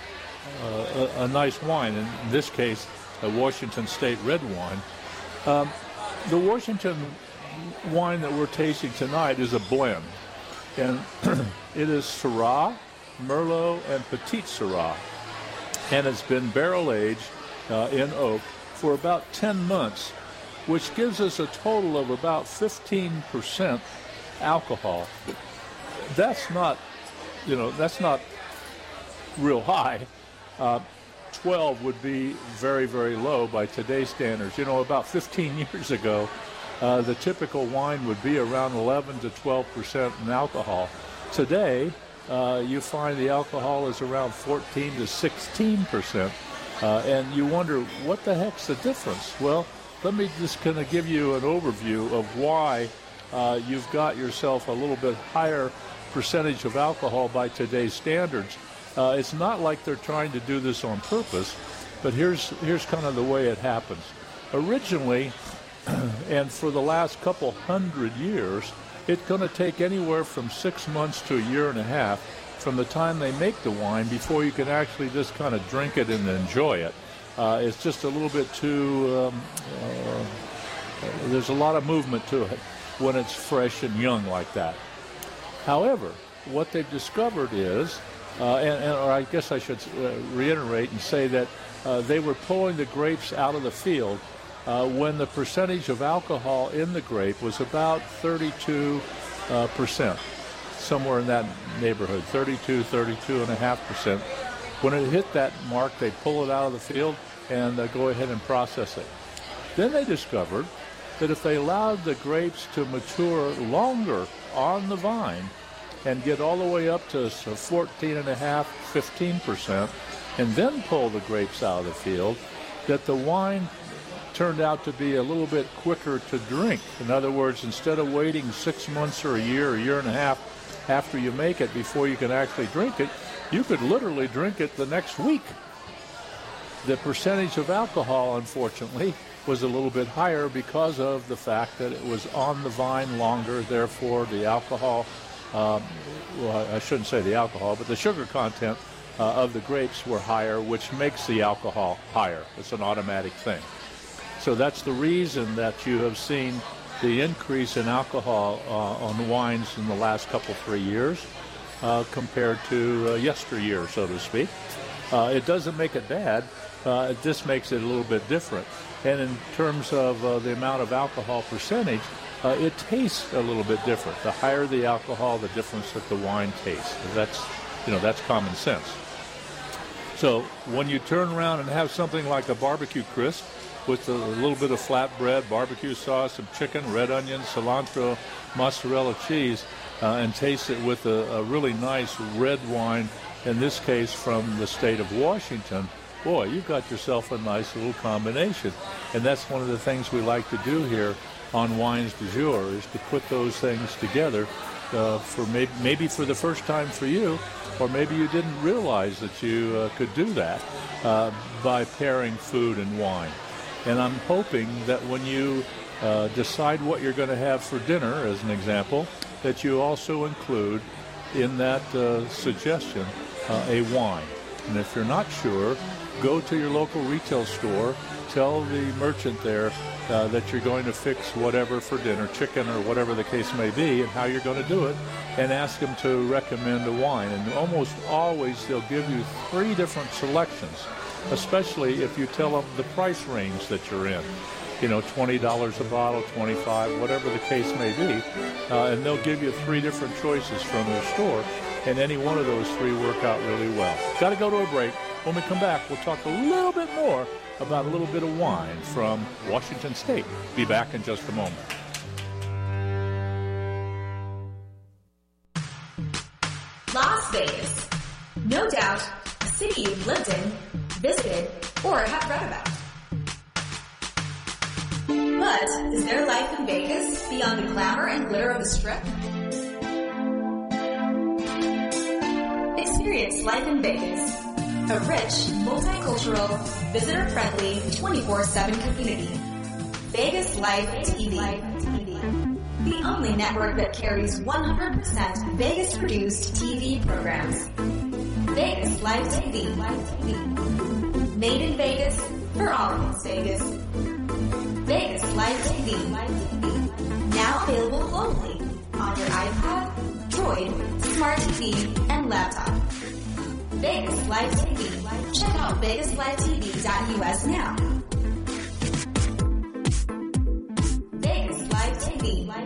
a nice wine. In this case, a Washington State red wine. The Washington wine that we're tasting tonight is a blend. And it is Syrah, Merlot, and Petit Syrah. And it's been barrel-aged in oak for about 10 months, which gives us a total of about 15% alcohol. That's not real high. 12 would be very, very low by today's standards. About 15 years ago, the typical wine would be around 11 to 12% in alcohol. Today, you find the alcohol is around 14 to 16%. And you wonder, what the heck's the difference? Well, let me just kind of give you an overview of why you've got yourself a little bit higher percentage of alcohol by today's standards. It's not like they're trying to do this on purpose, but here's kind of the way it happens. Originally, and for the last couple hundred years, it's going to take anywhere from 6 months to a year and a half from the time they make the wine before you can actually just kind of drink it and enjoy it. It's just a little bit too, there's a lot of movement to it when it's fresh and young like that. However, what they've discovered is, or I guess I should reiterate and say that they were pulling the grapes out of the field when the percentage of alcohol in the grape was about 32%, somewhere in that neighborhood, 32.5%. When it hit that mark, they pull it out of the field and go ahead and process it. Then they discovered that if they allowed the grapes to mature longer on the vine and get all the way up to 14.5%, 15%, and then pull the grapes out of the field, that the wine turned out to be a little bit quicker to drink. In other words, instead of waiting 6 months or a year and a half after you make it before you can actually drink it, you could literally drink it the next week. The percentage of alcohol, unfortunately, was a little bit higher because of the fact that it was on the vine longer. Therefore, the alcohol, well, I shouldn't say the alcohol, but the sugar content of the grapes were higher, which makes the alcohol higher. It's an automatic thing. So that's the reason that you have seen the increase in alcohol on wines in the last couple, 3 years compared to yesteryear, so to speak. It doesn't make it bad. It just makes it a little bit different. And in terms of the amount of alcohol percentage, it tastes a little bit different. The higher the alcohol, the difference that the wine tastes. That's common sense. So when you turn around and have something like a barbecue crisp with a little bit of flatbread, barbecue sauce, some chicken, red onions, cilantro, mozzarella cheese, and taste it with a really nice red wine, in this case from the state of Washington, boy, you've got yourself a nice little combination. And that's one of the things we like to do here on Wines du Jour, is to put those things together for maybe for the first time for you, or maybe you didn't realize that you could do that by pairing food and wine. And I'm hoping that when you decide what you're going to have for dinner, as an example, that you also include in that suggestion a wine. And if you're not sure, go to your local retail store, tell the merchant there that you're going to fix whatever for dinner, chicken or whatever the case may be, and how you're going to do it, and ask them to recommend a wine. And almost always they'll give you 3 different selections, especially if you tell them the price range that you're in. $20 a bottle, $25, whatever the case may be. And they'll give you 3 different choices from their store, and any one of those 3 work out really well. Got to go to a break. When we come back, we'll talk a little bit more about a little bit of wine from Washington State. Be back in just a moment. Las Vegas. No doubt a city you've lived in, visited, or have read about. But is there life in Vegas beyond the glamour and glitter of the Strip? Experience life in Vegas. A rich, multicultural, visitor-friendly, 24/7 community. Vegas Live TV. The only network that carries 100% Vegas-produced TV programs. Vegas Live TV. Made in Vegas, for all things Vegas. Vegas Live TV. Now available globally on your iPad, Droid, Smart TV, and laptop. Vegas Live TV. Check out VegasLiveTV.us now. Vegas Live TV.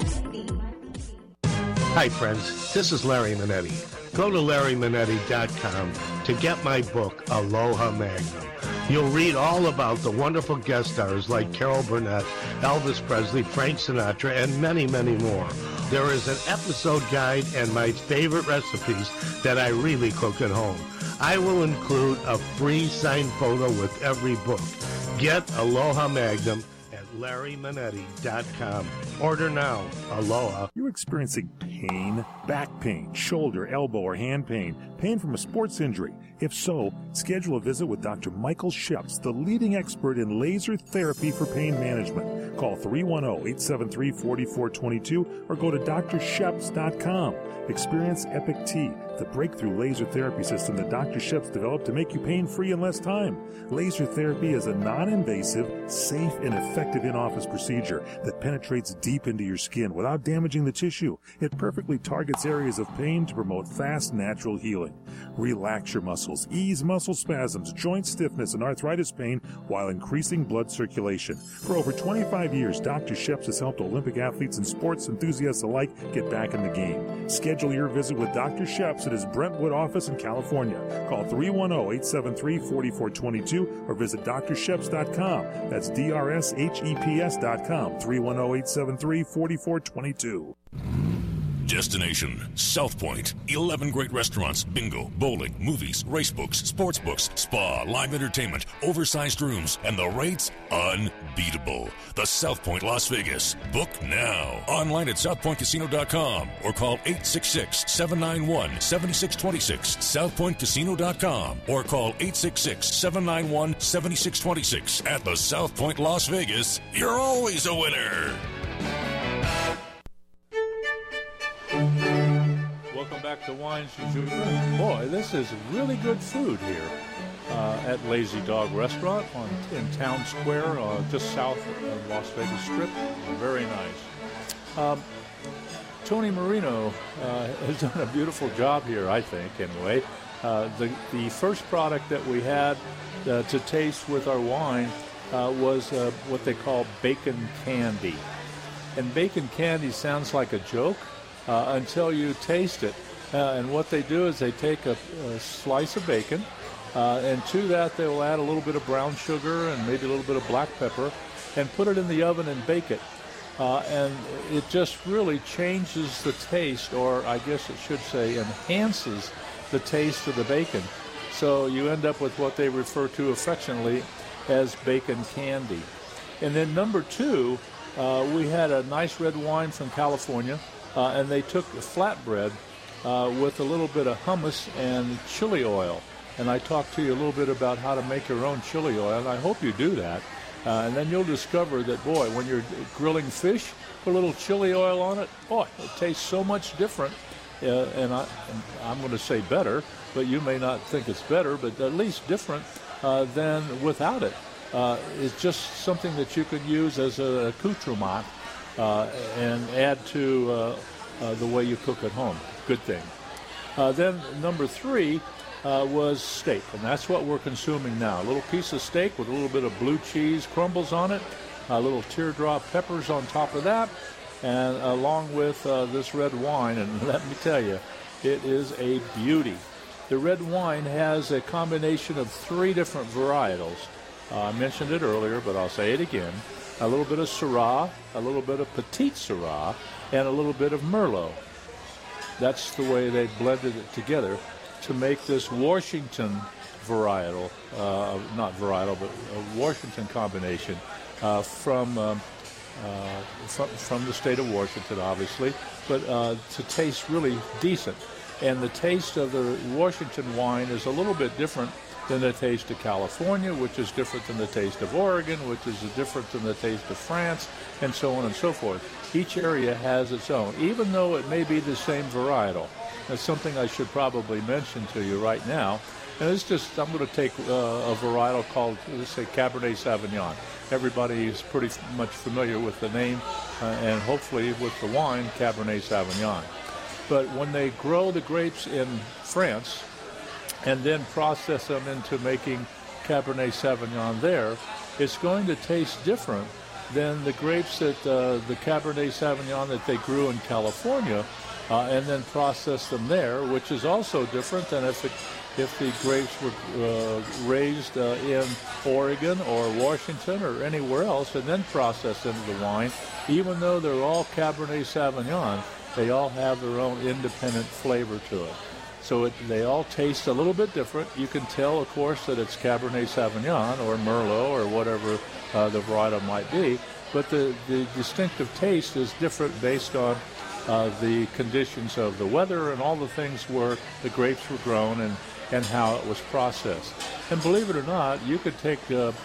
Hi, friends. This is Larry Manetti. Go to LarryManetti.com to get my book, Aloha Magnum. You'll read all about the wonderful guest stars like Carol Burnett, Elvis Presley, Frank Sinatra, and many, many more. There is an episode guide and my favorite recipes that I really cook at home. I will include a free signed photo with every book. Get Aloha Magnum at LarryManetti.com. Order now. Aloha. You're experiencing pain, back pain, shoulder, elbow, or hand pain, pain from a sports injury. If so, schedule a visit with Dr. Michael Sheps, the leading expert in laser therapy for pain management. Call 310-873-4422 or go to drsheps.com. Experience Epic T, the breakthrough laser therapy system that Dr. Sheps developed to make you pain-free in less time. Laser therapy is a non-invasive, safe, and effective in-office procedure that penetrates deep into your skin without damaging the tissue. It perfectly targets areas of pain to promote fast, natural healing. Relax your muscles, ease muscle spasms, joint stiffness, and arthritis pain while increasing blood circulation. For over 25 years, Dr. Sheps has helped Olympic athletes and sports enthusiasts alike get back in the game. Schedule your visit with Dr. Sheps at his Brentwood office in California. Call 310-873-4422 or visit drsheps.com. That's DRSHEPS.com. 310-873-4422. Destination South Point. 11 great restaurants, bingo, bowling, movies, race books, sports books, spa, live entertainment, oversized rooms, and the rates unbeatable. The South Point Las Vegas. Book now. Online at southpointcasino.com or call 866-791-7626. southpointcasino.com or call 866-791-7626. At the South Point Las Vegas, you're always a winner. Welcome back to Wines du Jour. Boy, this is really good food here at Lazy Dog Restaurant in Town Square, just south of Las Vegas Strip. Very nice. Tony Marino has done a beautiful job here, I think, anyway. The first product that we had to taste with our wine was what they call bacon candy. And bacon candy sounds like a joke until you taste it. And what they do is they take a slice of bacon, and to that they will add a little bit of brown sugar and maybe a little bit of black pepper and put it in the oven and bake it. And it just really changes the taste, or I guess it should say enhances the taste of the bacon. So you end up with what they refer to affectionately as bacon candy. And then number 2, we had a nice red wine from California, and they took flatbread with a little bit of hummus and chili oil. And I talked to you a little bit about how to make your own chili oil, and I hope you do that. And then you'll discover that, boy, when you're grilling fish, put a little chili oil on it, boy, it tastes so much different. And I'm going to say better, but you may not think it's better, but at least different than without it. It's just something that you can use as an accoutrement and add to the way you cook at home. Good thing. Then number 3 was steak, and that's what we're consuming now. A little piece of steak with a little bit of blue cheese crumbles on it, a little teardrop peppers on top of that, and along with this red wine. And let me tell you, it is a beauty. The red wine has a combination of 3 different varietals. I mentioned it earlier, but I'll say it again. A little bit of Syrah, a little bit of Petit Syrah, and a little bit of Merlot. That's the way they blended it together to make this Washington varietal, not varietal, but a Washington combination from the state of Washington, obviously, but to taste really decent. And the taste of the Washington wine is a little bit different than the taste of California, which is different than the taste of Oregon, which is different than the taste of France, and so on and so forth. Each area has its own, even though it may be the same varietal. That's something I should probably mention to you right now. And it's just, I'm going to take a varietal called, let's say, Cabernet Sauvignon. Everybody is pretty much familiar with the name, and hopefully with the wine, Cabernet Sauvignon. But when they grow the grapes in France and then process them into making Cabernet Sauvignon there, it's going to taste different than the grapes that the Cabernet Sauvignon that they grew in California and then process them there, which is also different than if the grapes were raised in Oregon or Washington or anywhere else and then processed into the wine. Even though they're all Cabernet Sauvignon, they all have their own independent flavor to it. So they all taste a little bit different. You can tell, of course, that it's Cabernet Sauvignon or Merlot or whatever the varietal might be, but the distinctive taste is different based on the conditions of the weather and all the things where the grapes were grown and how it was processed. And believe it or not, you could take,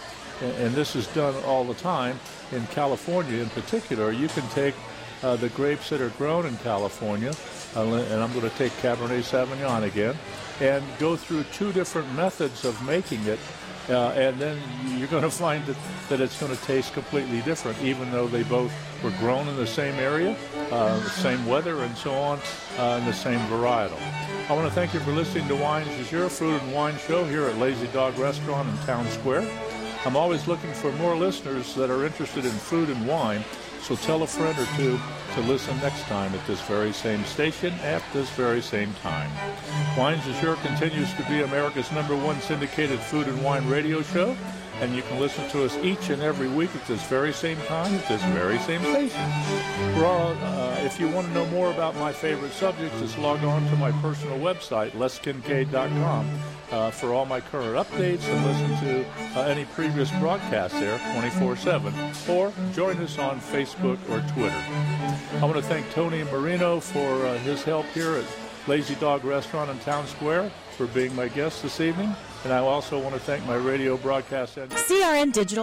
and this is done all the time, in California in particular, you can take the grapes that are grown in California, and I'm going to take Cabernet Sauvignon again, and go through 2 different methods of making it, and then you're going to find that it's going to taste completely different, even though they both were grown in the same area, the same weather, and so on, and the same varietal. I want to thank you for listening to Wines du Jour, Food and Wine Show here at Lazy Dog Restaurant in Town Square. I'm always looking for more listeners that are interested in food and wine, so tell a friend or two to listen next time at this very same station at this very same time. Wines du Jour continues to be America's #1 syndicated food and wine radio show, and you can listen to us each and every week at this very same time at this very same station. If you want to know more about my favorite subjects, just log on to my personal website, leskincade.com, for all my current updates and listen to any previous broadcasts there 24/7, or join us on Facebook or Twitter. I want to thank Tony Marino for his help here at Lazy Dog Restaurant in Town Square for being my guest this evening, and I also want to thank my radio broadcast engineer. CRN Digital